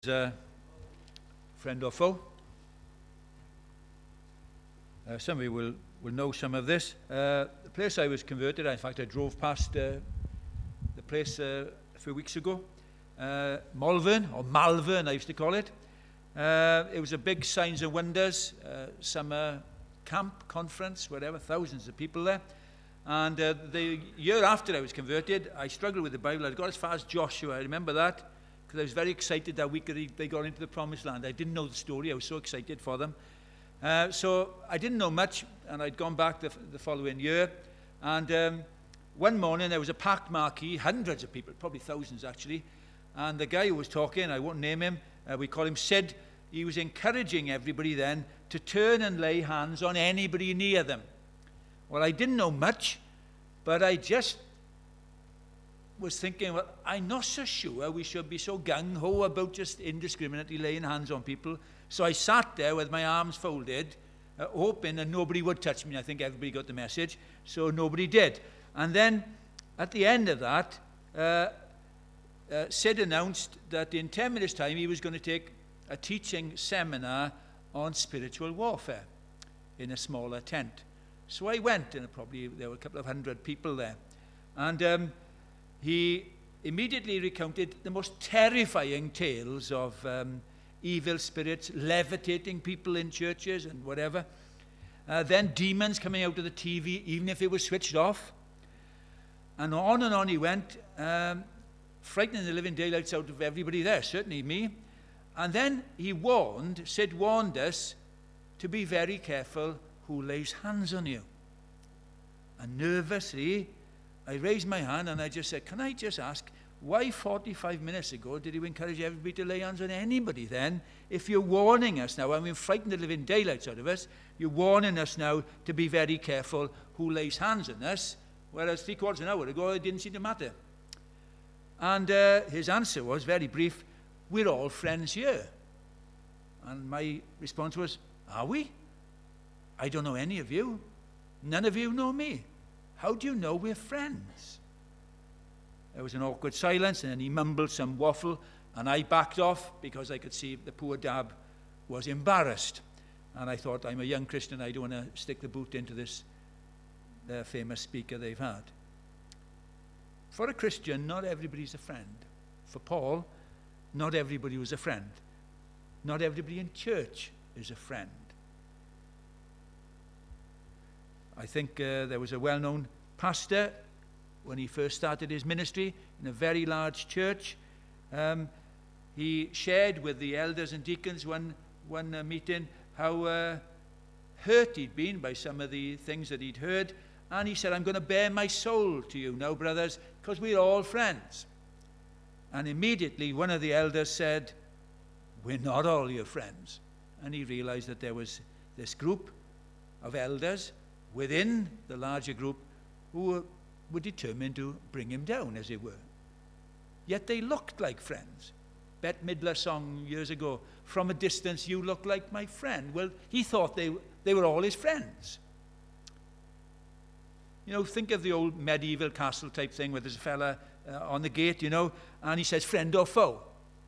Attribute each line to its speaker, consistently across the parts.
Speaker 1: Friend or foe. Some of you will know some of this. The place I was converted, in fact I drove past the place a few weeks ago. Malvern, or Malvern I used to call it. It was a big Signs and Wonders summer camp, conference, whatever, thousands of people there. And the year after I was converted, I struggled with the Bible. I got as far as Joshua, I remember that. Because I was very excited that week that they got into the Promised Land. I didn't know the story. I was so excited for them. So I didn't know much, and I'd gone back the following year. And one morning, there was a parked marquee, hundreds of people, probably thousands actually. And the guy who was talking, I won't name him, we call him Sid, he was encouraging everybody then to turn and lay hands on anybody near them. Well, I didn't know much, but I just was thinking, well, I'm not so sure we should be so gung-ho about just indiscriminately laying hands on people. So I sat there with my arms folded, hoping that nobody would touch me. I think everybody got the message, so nobody did. And then, at the end of that, Sid announced that in 10 minutes' time he was going to take a teaching seminar on spiritual warfare in a smaller tent. So I went, and probably there were a couple of hundred people there. And he immediately recounted the most terrifying tales of evil spirits levitating people in churches and whatever. Then demons coming out of the TV, even if it was switched off. And on he went, frightening the living daylights out of everybody there, certainly me. And then Sid warned us to be very careful who lays hands on you. And nervously, I raised my hand and I just said, can I just ask, why 45 minutes ago did you encourage everybody to lay hands on anybody then? If you're warning us now, frightened the living daylights out of us, you're warning us now to be very careful who lays hands on us, whereas 3/4 of an hour ago it didn't seem to matter. And his answer was very brief, we're all friends here. And my response was, are we? I don't know any of you. None of you know me. How do you know we're friends? There was an awkward silence, and then he mumbled some waffle, and I backed off because I could see the poor dab was embarrassed. And I thought, I'm a young Christian, I don't want to stick the boot into this famous speaker they've had. For a Christian, not everybody's a friend. For Paul, not everybody was a friend. Not everybody in church is a friend. I think there was a well-known pastor when he first started his ministry in a very large church. He shared with the elders and deacons one meeting how hurt he'd been by some of the things that he'd heard. And he said, I'm going to bare my soul to you now, brothers, because we're all friends. And immediately one of the elders said, we're not all your friends. And he realized that there was this group of elders within the larger group who were determined to bring him down, as it were. Yet they looked like friends. Bette Midler song years ago, from a distance you look like my friend. Well, he thought they were all his friends. You know, think of the old medieval castle type thing where there's a fella on the gate, and he says, friend or foe.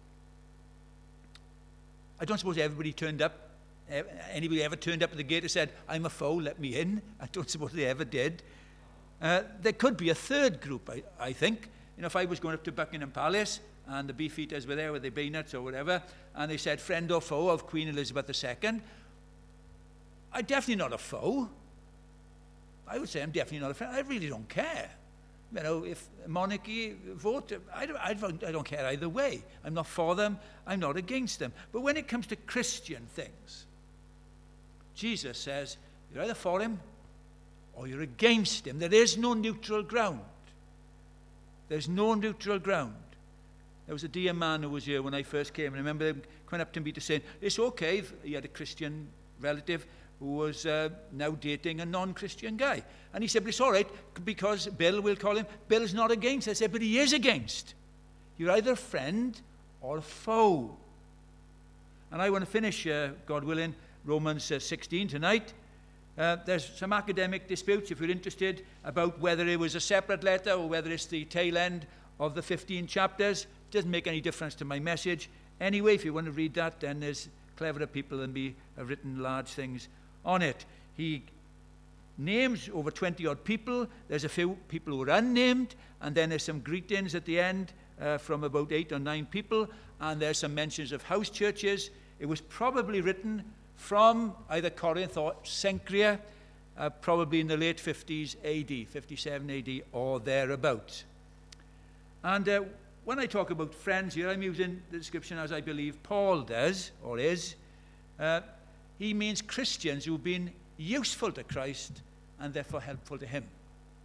Speaker 1: I don't suppose everybody turned up. Anybody ever turned up at the gate and said, I'm a foe, let me in? I don't suppose they ever did. There could be a third group, I think. If I was going up to Buckingham Palace and the Beefeaters were there with their bayonets or whatever, and they said, friend or foe of Queen Elizabeth II, I'm definitely not a foe. I would say I'm definitely not a friend. I really don't care. If monarchy vote, I don't care either way. I'm not for them, I'm not against them. But when it comes to Christian things, Jesus says, you're either for him or you're against him. There is no neutral ground. There's no neutral ground. There was a dear man who was here when I first came, and I remember him coming up to me to say, it's okay if he had a Christian relative who was now dating a non-Christian guy. And he said, but it's all right, because Bill, we'll call him, Bill's not against. I said, but he is against. You're either a friend or a foe. And I want to finish, God willing, Romans 16 tonight. There's some academic disputes, if you're interested, about whether it was a separate letter or whether it's the tail end of the 15 chapters. It doesn't make any difference to my message. Anyway, if you want to read that, then there's cleverer people than me have written large things on it. He names over 20-odd people. There's a few people who are unnamed, and then there's some greetings at the end from about 8 or 9 people, and there's some mentions of house churches. It was probably written from either Corinth or Cenchrea, probably in the late 50s AD, 57 AD or thereabouts. And when I talk about friends here, I'm using the description as I believe Paul does, or is. He means Christians who've been useful to Christ and therefore helpful to him.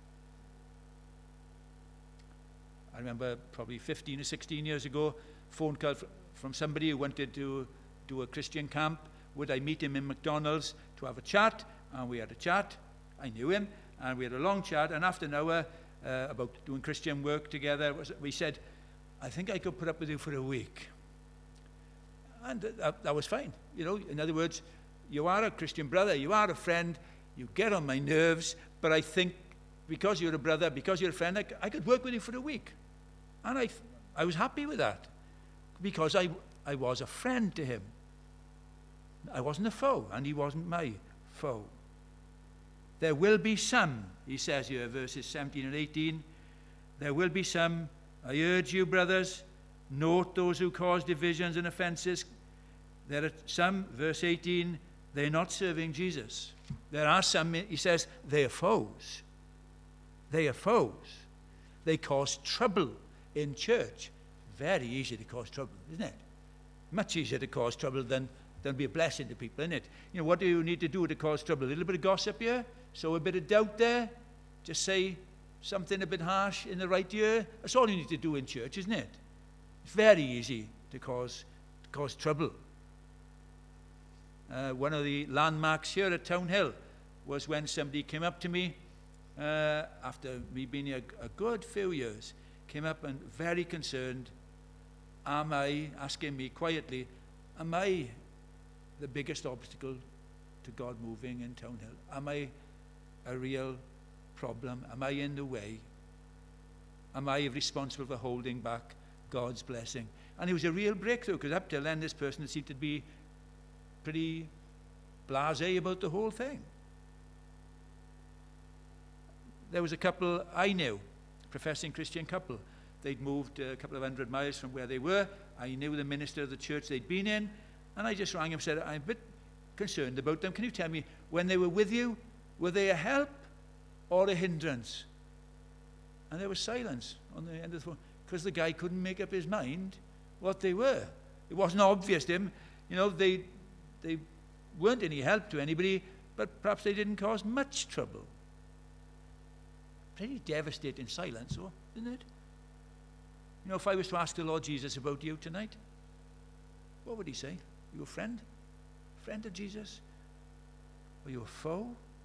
Speaker 1: I remember probably 15 or 16 years ago, phone call from somebody who wanted to do a Christian camp. Would I meet him in McDonald's to have a chat? And we had a chat. I knew him, and we had a long chat. And after an hour about doing Christian work together, we said, I think I could put up with you for a week. And that was fine. You know, in other words, you are a Christian brother, you are a friend, you get on my nerves, but I think because you're a brother, because you're a friend, I could work with you for a week. And I was happy with that, because I was a friend to him. I wasn't a foe, and he wasn't my foe. There will be some, he says here, verses 17 and 18, there will be some, I urge you, brothers, note those who cause divisions and offenses. There are some, verse 18, they're not serving Jesus. There are some, he says, they are foes. They are foes. They cause trouble in church. Very easy to cause trouble, isn't it? Much easier to cause trouble than be a blessing to people, isn't it? You know, what do you need to do to cause trouble? A little bit of gossip here, sow a bit of doubt there, just say something a bit harsh in the right ear. That's all you need to do in church, isn't it? It's very easy to cause trouble. One of the landmarks here at Town Hill was when somebody came up to me after me being here a good few years, came up and very concerned, asking me quietly, am I the biggest obstacle to God moving in Town Hill? Am I a real problem? Am I in the way? Am I responsible for holding back God's blessing? And it was a real breakthrough, because up till then this person seemed to be pretty blasé about the whole thing. There was a couple I knew, professing Christian couple. They'd moved a couple of 100 miles from where they were. I knew the minister of the church they'd been in, and I just rang him and said, I'm a bit concerned about them. Can you tell me, when they were with you, were they a help or a hindrance? And there was silence on the end of the phone, because the guy couldn't make up his mind what they were. It wasn't obvious to him. You know, they weren't any help to anybody, but perhaps they didn't cause much trouble. Pretty devastating silence, isn't it? You know, if I was to ask the Lord Jesus about you tonight, what would he say? You a friend? Friend of Jesus? Are you a foe?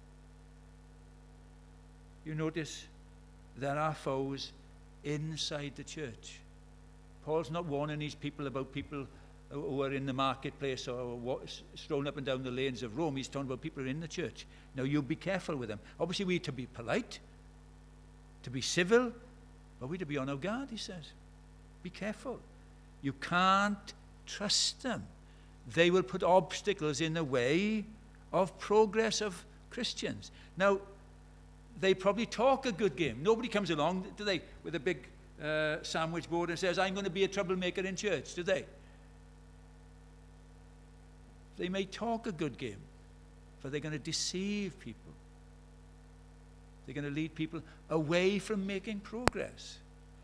Speaker 1: You notice there are foes inside the church. Paul's not warning these people about people who are in the marketplace or strolling up and down the lanes of Rome. He's talking about people who are in the church. Now, you be careful with them. Obviously, we are to be polite, to be civil, but we're to be on our guard, he says. Be careful. You can't trust them. They will put obstacles in the way of progress of Christians. Now, they probably talk a good game. Nobody comes along, do they, with a big sandwich board and says, I'm going to be a troublemaker in church, do they? They may talk a good game, but they're going to deceive people. They're going to lead people away from making progress.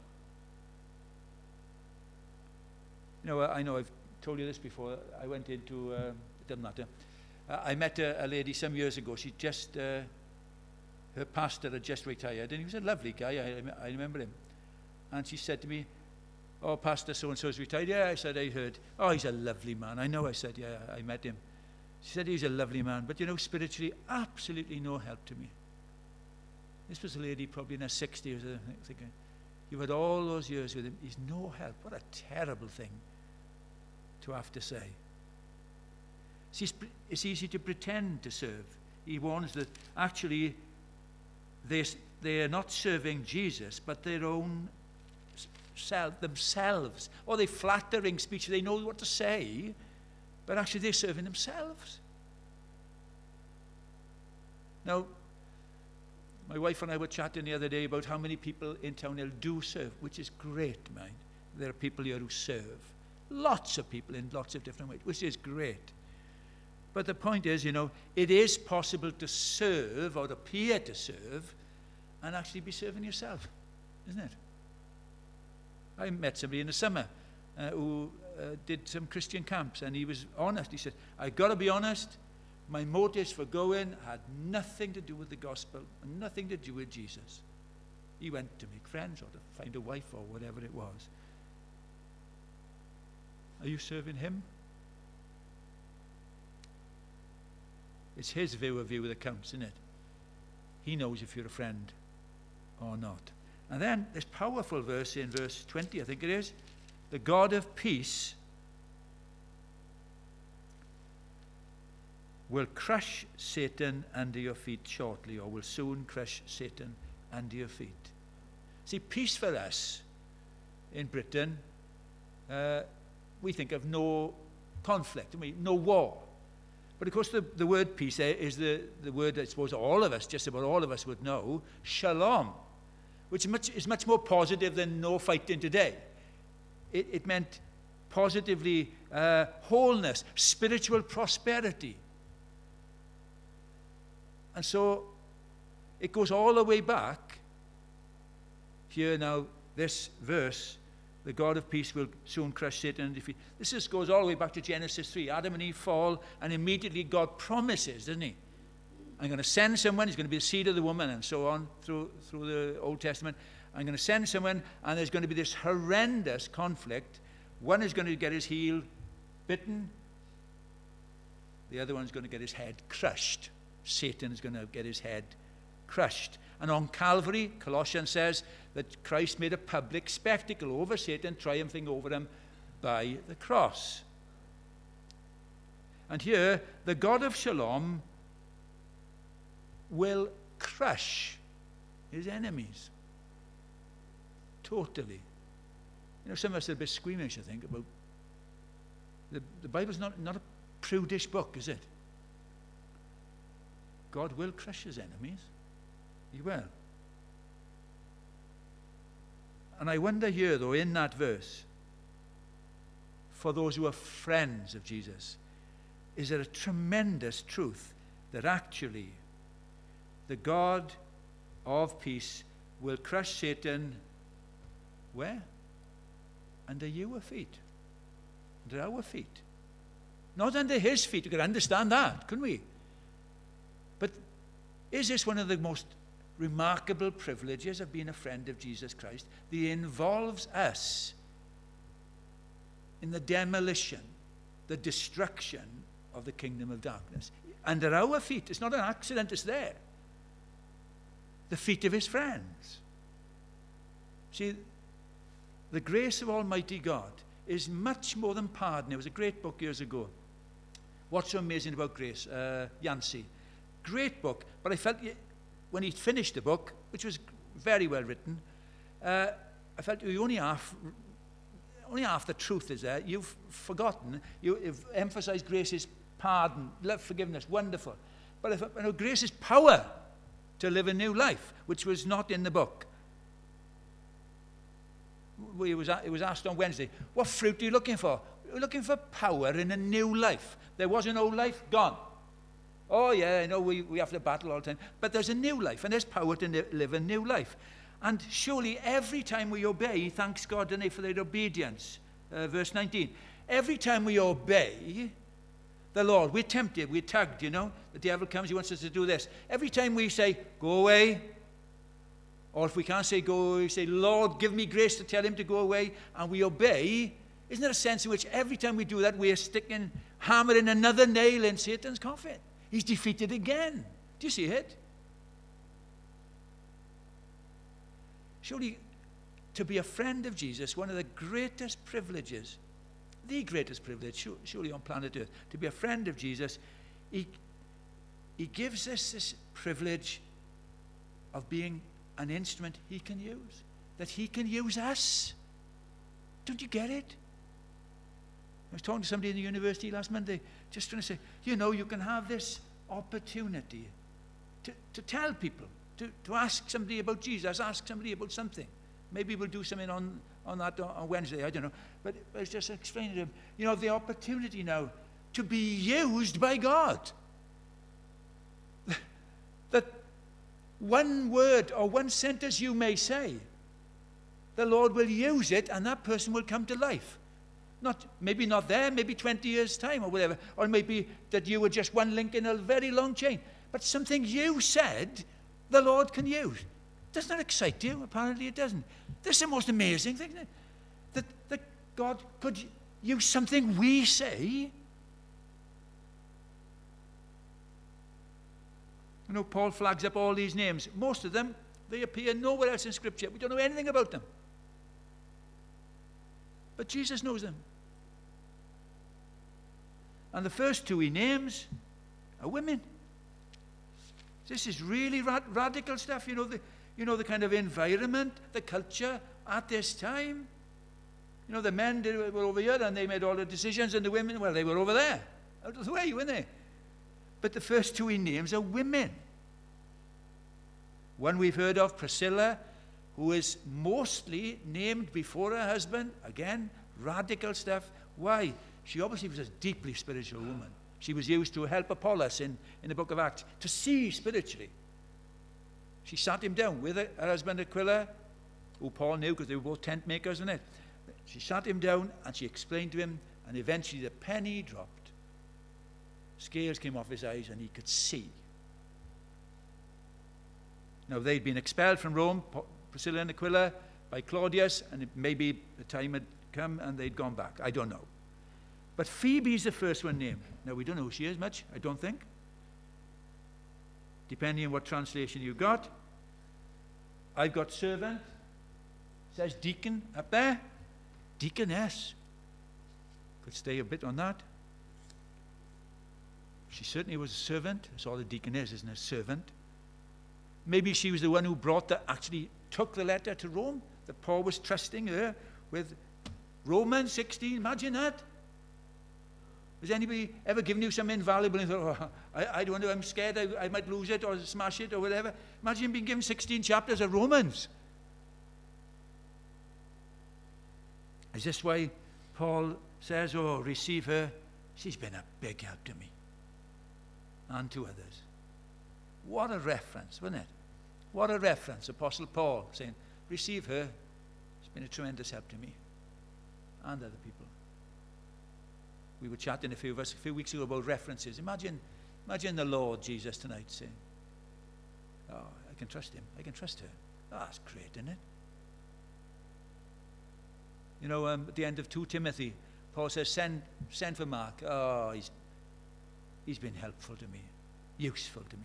Speaker 1: You know, I know I've told you this before. I went into, it doesn't matter. I met a lady some years ago. She just, her pastor had just retired, and he was a lovely guy. I remember him. And she said to me, oh, Pastor so-and-so's retired. Yeah, I said, I heard. Oh, he's a lovely man. I know, I said, yeah, I met him. She said, he's a lovely man, but you know, spiritually, absolutely no help to me. This was a lady probably in her 60s. I think, you've had all those years with him. He's no help. What a terrible thing to have to say. See, it's easy to pretend to serve. He warns that actually they are not serving Jesus, but their own themselves. Or they flattering speech, they know what to say, but actually they're serving themselves. Now, my wife and I were chatting the other day about how many people in Town Hill do serve, which is great, mind. There are people here who serve. Lots of people in lots of different ways, which is great. But the point is, it is possible to serve or appear to serve and actually be serving yourself, isn't it? I met somebody in the summer who did some Christian camps, and he was honest. He said, I got to be honest, my motives for going had nothing to do with the gospel and nothing to do with Jesus. He went to make friends or to find a wife or whatever it was. Are you serving him? It's his view of you that counts, isn't it? He knows if you're a friend or not. And then this powerful verse in verse 20, I think it is. The God of peace will crush Satan under your feet shortly, or will soon crush Satan under your feet. See, peace for us in Britain, we think of no conflict, no war. But of course the word peace there is the word I suppose all of us, just about all of us would know, shalom, which is much more positive than no fighting today. It meant positively wholeness, spiritual prosperity. And so it goes all the way back. Here now, this verse, the God of peace will soon crush Satan and defeat. This just goes all the way back to Genesis 3. Adam and Eve fall, and immediately God promises, doesn't he? I'm going to send someone, he's going to be the seed of the woman, and so on through the Old Testament. I'm going to send someone, and there's going to be this horrendous conflict. One is going to get his heel bitten. The other one's going to get his head crushed. Satan is going to get his head crushed. And on Calvary, Colossians says that Christ made a public spectacle over Satan, triumphing over him by the cross. And here, the God of Shalom will crush his enemies. Totally. Some of us are a bit squeamish, I think, about the Bible's not a prudish book, is it? God will crush his enemies. He will. And I wonder here, though, in that verse, for those who are friends of Jesus, is there a tremendous truth that actually the God of peace will crush Satan where? Under your feet. Under our feet. Not under his feet. We could understand that, couldn't we? But is this one of the most remarkable privileges of being a friend of Jesus Christ? That involves us in the demolition, the destruction of the kingdom of darkness. Under our feet. It's not an accident, it's there. The feet of his friends. See, the grace of Almighty God is much more than pardon. There was a great book years ago. What's so amazing about grace? Yancey. Great book, but I felt when he finished the book, which was very well written, I felt only half the truth is there. You've forgotten. You've emphasized grace is pardon, love, forgiveness, wonderful. But I thought, grace is power to live a new life, which was not in the book. It was asked on Wednesday, what fruit are you looking for? We're looking for power in a new life. There was an old life, gone. Oh yeah, I know we have to battle all the time. But there's a new life, and there's power to live a new life. And surely every time we obey, thanks God, doesn't he, for their obedience. Verse 19. Every time we obey the Lord, we're tempted, we're tugged, The devil comes, he wants us to do this. Every time we say, go away, or if we can't say go away, we say, Lord, give me grace to tell him to go away, and we obey. Isn't there a sense in which every time we do that, we are hammering another nail in Satan's coffin? He's defeated again. Do you see it? Surely, to be a friend of Jesus, one of the greatest privileges, the greatest privilege, surely on planet Earth, to be a friend of Jesus, he gives us this privilege of being an instrument he can use, that he can use us Don't you get it? I was talking to somebody in the university last Monday, just trying to say, you know, you can have this opportunity to tell people, to ask somebody about Jesus, ask somebody about something. Maybe we'll do something on that on Wednesday, I don't know. But I was just explaining to him, you know, the opportunity now to be used by God. That one word or one sentence you may say, the Lord will use it and that person will come to life. Maybe not there, maybe 20 years' time or whatever. Or maybe that you were just one link in a very long chain. But something you said, the Lord can use. Doesn't that excite you? Apparently it doesn't. This is the most amazing thing, isn't it? That God could use something we say. You know, Paul flags up all these names. Most of them, they appear nowhere else in Scripture. We don't know anything about them. But Jesus knows them. And the first two he names are women. This is really radical stuff. You know the kind of environment, the culture at this time. You know, the men were over here and they made all the decisions, and the women, well, they were over there, out of the way, weren't they? But the first two he names are women. One we've heard of, Priscilla, who is mostly named before her husband. Again, radical stuff. Why? She obviously was a deeply spiritual woman. She was used to help Apollos in the book of Acts to see spiritually. She sat him down with her husband Aquila, who Paul knew because they were both tent makers, weren't it? She sat him down and she explained to him, and eventually the penny dropped. Scales came off his eyes and he could see. Now, they'd been expelled from Rome, Priscilla and Aquila, by Claudius, and maybe the time had come and they'd gone back. I don't know. But Phoebe's the first one named. Now, we don't know who she is much, I don't think. Depending on what translation you got. I've got servant. It says deacon up there. Deaconess. Could stay a bit on that. She certainly was a servant. That's all a deacon is, isn't it? A servant. Maybe she was the one who actually took the letter to Rome, that Paul was trusting her with Romans 16. Imagine that. Has anybody ever given you something invaluable and thought, oh, I don't know, I'm scared I might lose it or smash it or whatever? Imagine being given 16 chapters of Romans. Is this why Paul says, oh, receive her? She's been a big help to me and to others. What a reference, wasn't it? What a reference. Apostle Paul saying, receive her. She's been a tremendous help to me and other people. We were chatting, a few of us, a few weeks ago about references. Imagine the Lord Jesus tonight saying, oh, I can trust him. I can trust her. Oh, that's great, isn't it? You know, at the end of 2 Timothy, Paul says, send for Mark. Oh, he's been helpful to me, useful to me.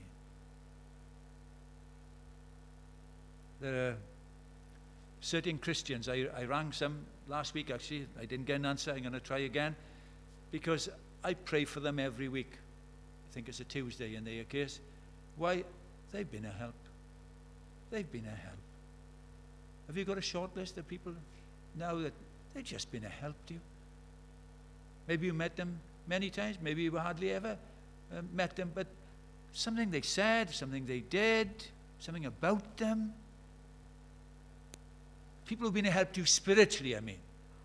Speaker 1: There are certain Christians. I rang some last week, actually. I didn't get an answer. I'm going to try again. Because I pray for them every week. I think it's a Tuesday in their case. Why? They've been a help. They've been a help. Have you got a short list of people now that they've just been a help to you? Maybe you met them many times. Maybe you hardly ever met them. But something they said, something they did, something about them. People who've been a help to you spiritually, I mean.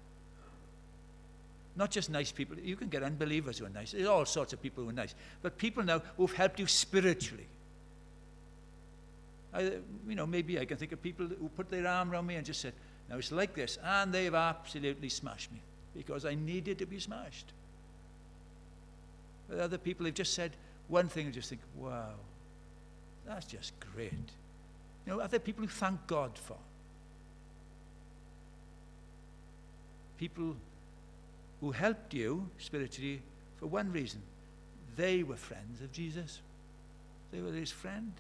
Speaker 1: Not just nice people. You can get unbelievers who are nice. There's all sorts of people who are nice. But people now who've helped you spiritually. Maybe I can think of people who put their arm around me and just said, now it's like this. And they've absolutely smashed me because I needed to be smashed. But other people have just said one thing and just think, wow, that's just great. You know, other people who thank God for. People who helped you spiritually for one reason. They were friends of Jesus. They were his friend.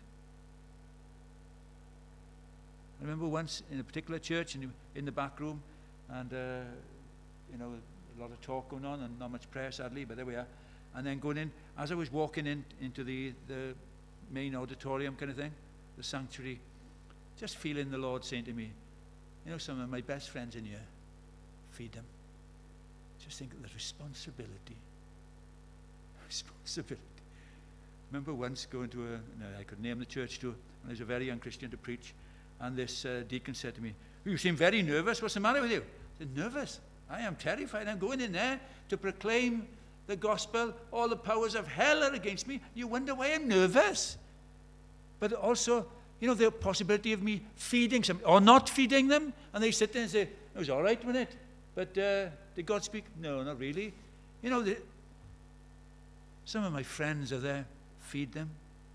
Speaker 1: I remember once in a particular church in the back room, and a lot of talk going on and not much prayer, sadly, but there we are. And then going in, as I was walking into the main auditorium kind of thing, the sanctuary, just feeling the Lord saying to me, you know, some of my best friends in here, feed them. Just think of the responsibility. Responsibility. Remember once going to I could name the church to, when I was a very young Christian, to preach, and this deacon said to me, "You seem very nervous. What's the matter with you?" I said, "Nervous? I am terrified. I'm going in there to proclaim the gospel. All the powers of hell are against me. You wonder why I'm nervous." But also, the possibility of me feeding some or not feeding them, and they sit there and say, "It was all right, wasn't it? But did God speak?" No, not really. Some of my friends are there. Feed them.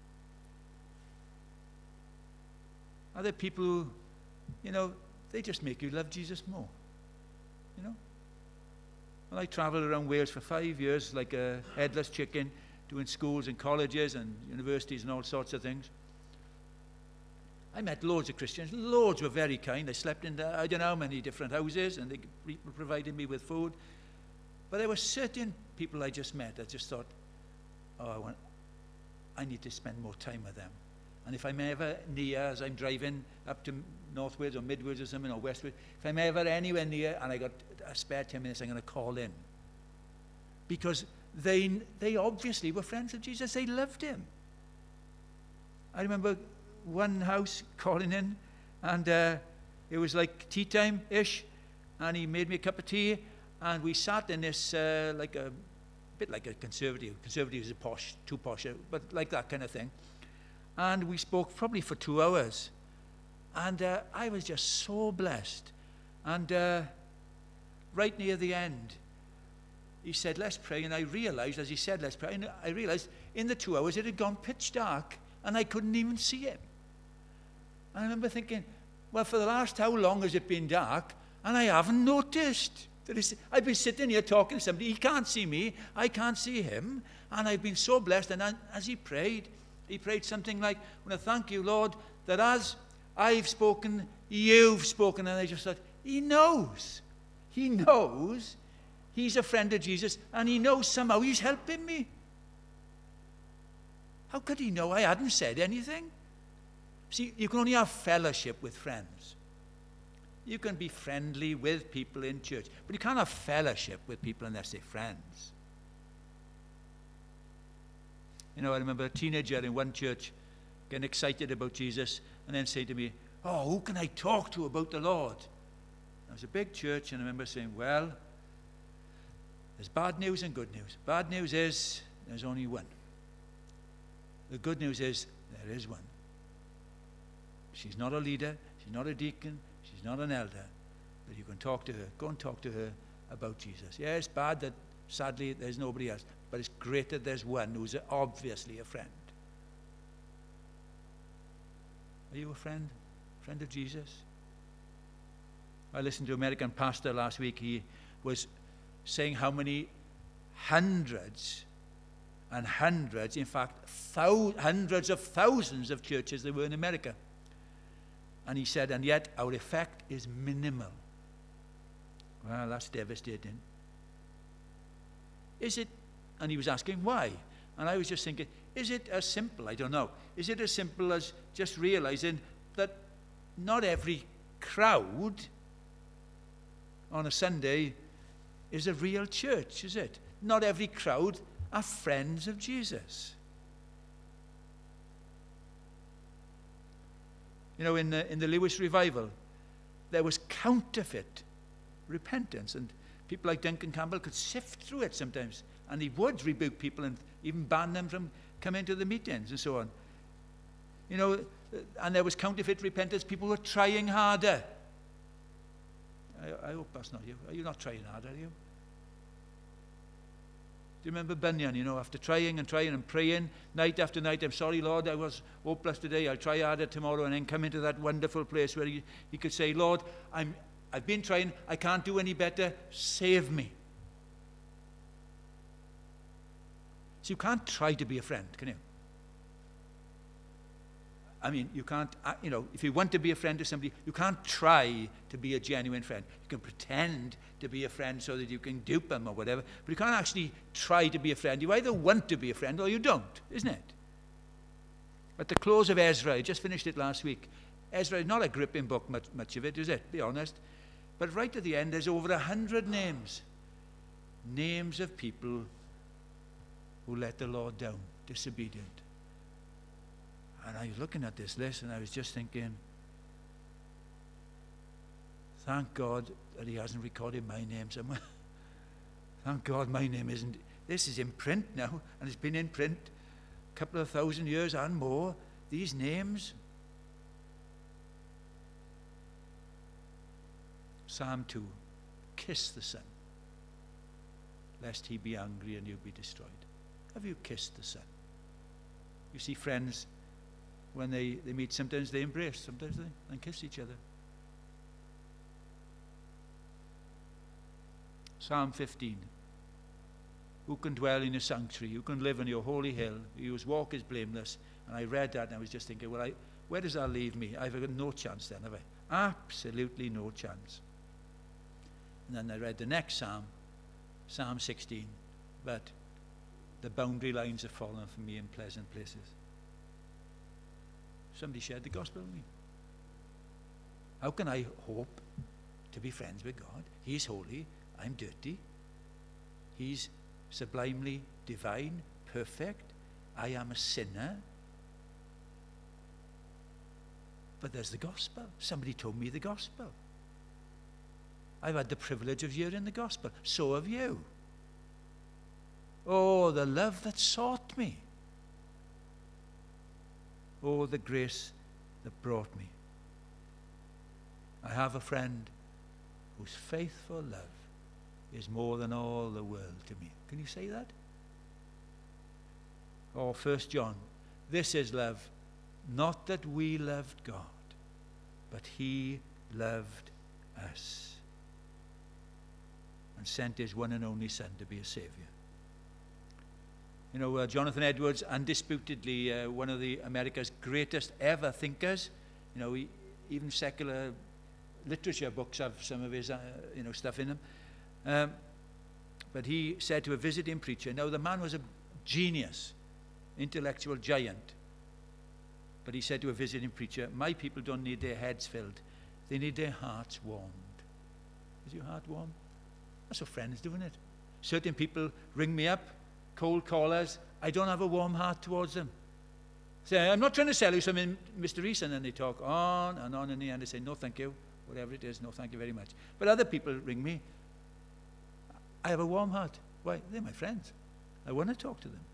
Speaker 1: Are there people who, they just make you love Jesus more? Well, I traveled around Wales for 5 years like a headless chicken, doing schools and colleges and universities and all sorts of things. I met loads of Christians. Loads were very kind. I slept in I don't know how many different houses, and they provided me with food. But there were certain people I just met. I just thought, I need to spend more time with them. And if I'm ever near, as I'm driving up to North Wales or Mid Wales or something, or West Wales, if I'm ever anywhere near and I got a spare 10 minutes, I'm going to call in. Because they obviously were friends of Jesus. They loved him. I remember one house calling in, and it was like tea time-ish, and he made me a cup of tea, and we sat in this like a bit like a conservative. Conservative is too posh, but like that kind of thing. And we spoke probably for 2 hours. And I was just so blessed. And right near the end, he said, "Let's pray." And I realized, as he said, "Let's pray," and I realized in the 2 hours it had gone pitch dark, and I couldn't even see him. And I remember thinking, well, for the last how long has it been dark? And I haven't noticed. I've been sitting here talking to somebody. He can't see me. I can't see him. And I've been so blessed. And as he prayed something like, "I want to thank you, Lord, that as I've spoken, you've spoken." And I just thought, he knows. He knows he's a friend of Jesus. And he knows somehow he's helping me. How could he know I hadn't said anything? See, you can only have fellowship with friends. You can be friendly with people in church, but you can't have fellowship with people unless they're friends. I remember a teenager in one church getting excited about Jesus and then saying to me, "Oh, who can I talk to about the Lord?" It was a big church, and I remember saying, "Well, there's bad news and good news. Bad news is there's only one. The good news is there is one. She's not a leader, she's not a deacon, she's not an elder, but you can talk to her. Go and talk to her about Jesus. Yeah, it's bad that sadly there's nobody else, but it's great that there's one who's obviously a friend." Are you a friend? Friend of Jesus? I listened to an American pastor last week. He was saying how many hundreds and hundreds, in fact, hundreds of thousands of churches there were in America. And he said, and yet our effect is minimal. Well, that's devastating. Is it? And he was asking why. And I was just thinking, is it as simple? I don't know. Is it as simple as just realizing that not every crowd on a Sunday is a real church, is it? Not every crowd are friends of Jesus. In the Lewis revival, there was counterfeit repentance, and people like Duncan Campbell could sift through it sometimes, and he would rebuke people and even ban them from coming to the meetings and so on. And there was counterfeit repentance. People were trying harder. I hope that's not you. Are you not trying harder, are you? Do you remember Bunyan, after trying and praying night after night, "I'm sorry, Lord, I was hopeless today. I'll try harder tomorrow," and then come into that wonderful place where he could say, "Lord, I've been trying. I can't do any better. Save me." So you can't try to be a friend, can you? I mean, you can't, if you want to be a friend to somebody, you can't try to be a genuine friend. You can pretend to be a friend so that you can dupe them or whatever, but you can't actually try to be a friend. You either want to be a friend or you don't, isn't it? At the close of Ezra, I just finished it last week. Ezra is not a gripping book, much of it, is it? Be honest. But right at the end, there's over 100 names. Names of people who let the Lord down, disobedient. And I was looking at this list and I was just thinking, thank God that he hasn't recorded my name somewhere. Thank God my name isn't. This is in print now, and it's been in print a couple of thousand years and more. These names. Psalm 2, kiss the Son, lest he be angry and you be destroyed. Have you kissed the Son? You see friends, when they meet, sometimes they embrace, sometimes they kiss each other. Psalm 15. Who can dwell in your sanctuary? Who can live on your holy hill? Whose walk is blameless? And I read that and I was just thinking, well, where does that leave me? I've got no chance then, have I? Absolutely no chance. And then I read the next psalm, Psalm 16. But the boundary lines have fallen for me in pleasant places. Somebody shared the gospel with me. How can I hope to be friends with God? He's holy. I'm dirty. He's sublimely divine, perfect. I am a sinner. But there's the gospel. Somebody told me the gospel. I've had the privilege of hearing the gospel. So have you. Oh, the love that sought me. Oh, the grace that brought me. I have a friend whose faithful love is more than all the world to me. Can you say that? Or 1 John, this is love, not that we loved God, but he loved us and sent his one and only Son to be a Savior. You know, Jonathan Edwards, undisputedly one of America's greatest ever thinkers. You know, even secular literature books have some of his stuff in them. But he said to a visiting preacher, now the man was a genius, intellectual giant. But he said to a visiting preacher, my people don't need their heads filled. They need their hearts warmed. Is your heart warm? That's what friends do, isn't it? Certain people ring me up, cold callers. I don't have a warm heart towards them. Say, I'm not trying to sell you something, Mr. Reese, and then they talk on and on, and in the end they say, no, thank you. Whatever it is, no, thank you very much. But other people ring me. I have a warm heart. Why? They're my friends. I want to talk to them.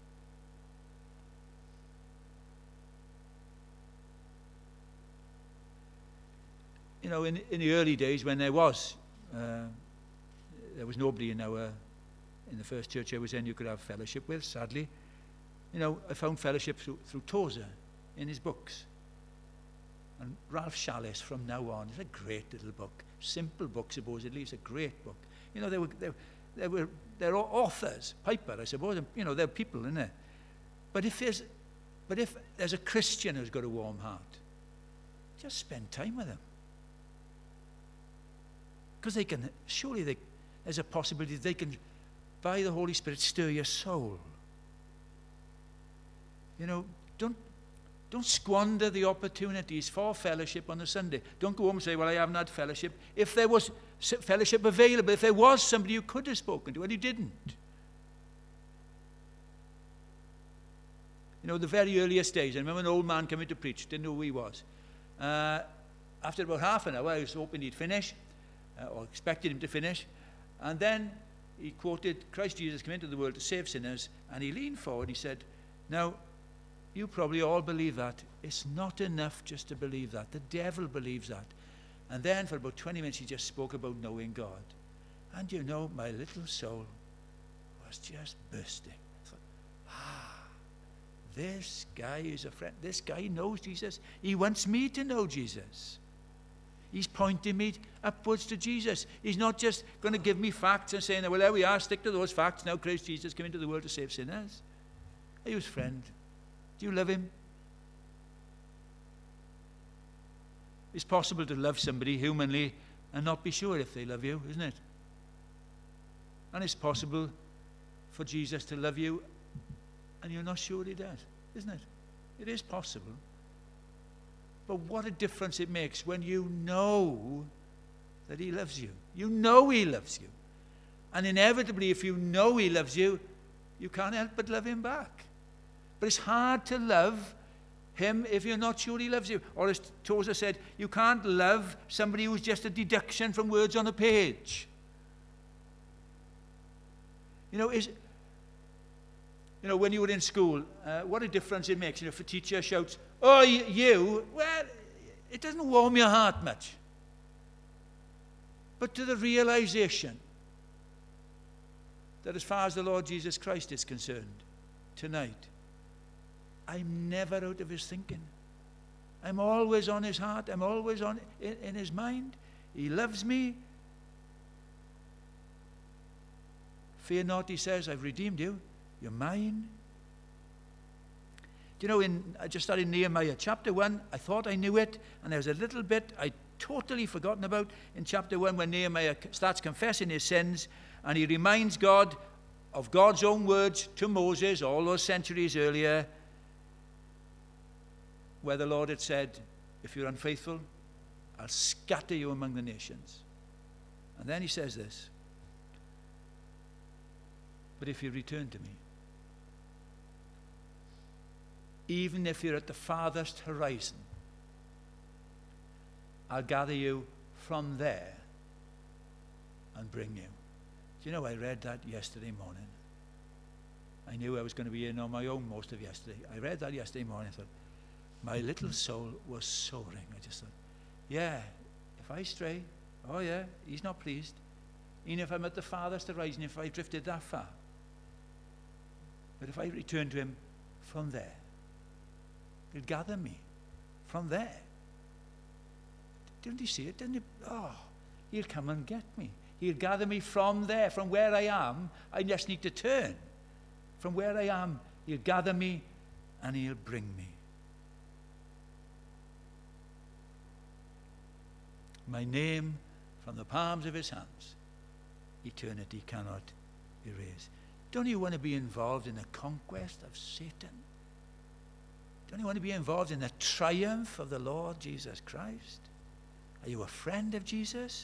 Speaker 1: You know, in the early days when there was nobody in the first church I was in you could have fellowship with, sadly. You know, I found fellowship through Tozer in his books. And Ralph Challis, From Now On, is a great little book. Simple book, supposedly. It's a great book. You know, they're authors. Piper, I suppose. And, you know, they're people, isn't there? But if there's a Christian who's got a warm heart, just spend time with them. Because there's a possibility they can, by the Holy Spirit, stir your soul. You know, don't squander the opportunities for fellowship on a Sunday. Don't go home and say, well, I haven't had fellowship. If there was fellowship available, if there was somebody you could have spoken to and you didn't. You know, the very earliest days, I remember an old man coming to preach, didn't know who he was. After about half an hour, I was hoping he'd finish, or expected him to finish. And then he quoted, Christ Jesus came into the world to save sinners, and he leaned forward, he said, now, you probably all believe that. It's not enough just to believe that. The devil believes that. And then for about 20 minutes he just spoke about knowing God. And you know, my little soul was just bursting. I thought, this guy is a friend. This guy knows Jesus. He wants me to know Jesus. He's pointing me upwards to Jesus. He's not just going to give me facts and saying, well, there we are, stick to those facts. Now Christ Jesus came into the world to save sinners. Are you his friend? Do you love him? It's possible to love somebody humanly and not be sure if they love you, isn't it? And it's possible for Jesus to love you and you're not sure he does, isn't it? It is possible. But what a difference it makes when you know that he loves you. You know he loves you. And inevitably, if you know he loves you, you can't help but love him back. But it's hard to love him if you're not sure he loves you. Or as Tozer said, you can't love somebody who's just a deduction from words on a page. You know, when you were in school, what a difference it makes. You know, if a teacher shouts, "Oh, you," well, it doesn't warm your heart much. But to the realization that as far as the Lord Jesus Christ is concerned, tonight, I'm never out of his thinking. I'm always on his heart. I'm always in his mind. He loves me. Fear not, he says, I've redeemed you. You're mine. Do you know, I just started Nehemiah chapter 1. I thought I knew it, and there was a little bit I'd totally forgotten about in chapter 1 when Nehemiah starts confessing his sins, and he reminds God of God's own words to Moses all those centuries earlier, where the Lord had said, if you're unfaithful, I'll scatter you among the nations. And then he says this, but if you return to me, even if you're at the farthest horizon, I'll gather you from there and bring you. Do you know, I read that yesterday morning. I knew I was going to be in on my own most of yesterday. I read that yesterday morning. I thought, my little soul was soaring. I just thought, yeah, if I stray, oh yeah, he's not pleased. Even if I'm at the farthest horizon, if I've drifted that far. But if I return to him from there, he'll gather me from there. Didn't you see it? Didn't you? Oh, he'll come and get me. He'll gather me from there, from where I am. I just need to turn. From where I am, he'll gather me and he'll bring me. My name from the palms of his hands, eternity cannot erase. Don't you want to be involved in the conquest of Satan? Don't you want to be involved in the triumph of the Lord Jesus Christ? Are you a friend of Jesus?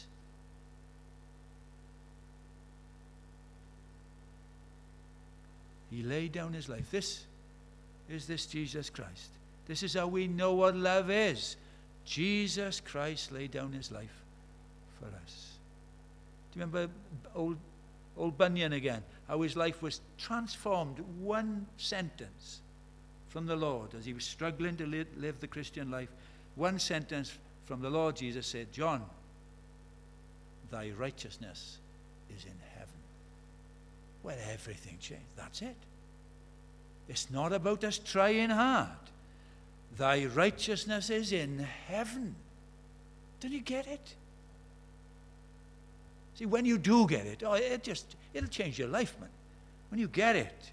Speaker 1: He laid down his life. This Jesus Christ. This is how we know what love is. Jesus Christ laid down his life for us. Do you remember old Bunyan again? How his life was transformed, one sentence from the Lord as he was struggling to live the Christian life. One sentence from the Lord Jesus said, John, thy righteousness is in heaven. Well, everything changed. That's it. It's not about us trying hard. Thy righteousness is in heaven. Did you get it? See, when you do get it, it'll change your life, man. When you get it.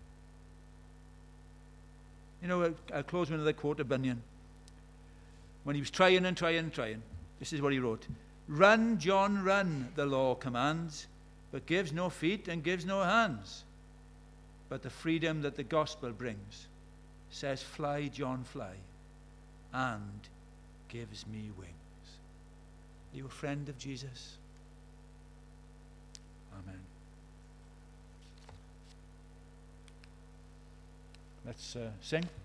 Speaker 1: You know, I'll close with another quote of Bunyan. When he was trying and trying and trying, this is what he wrote. Run, John, run, the law commands, but gives no feet and gives no hands. But the freedom that the gospel brings says, fly, John, fly, and gives me wings. Are you a friend of Jesus? Amen. Let's sing.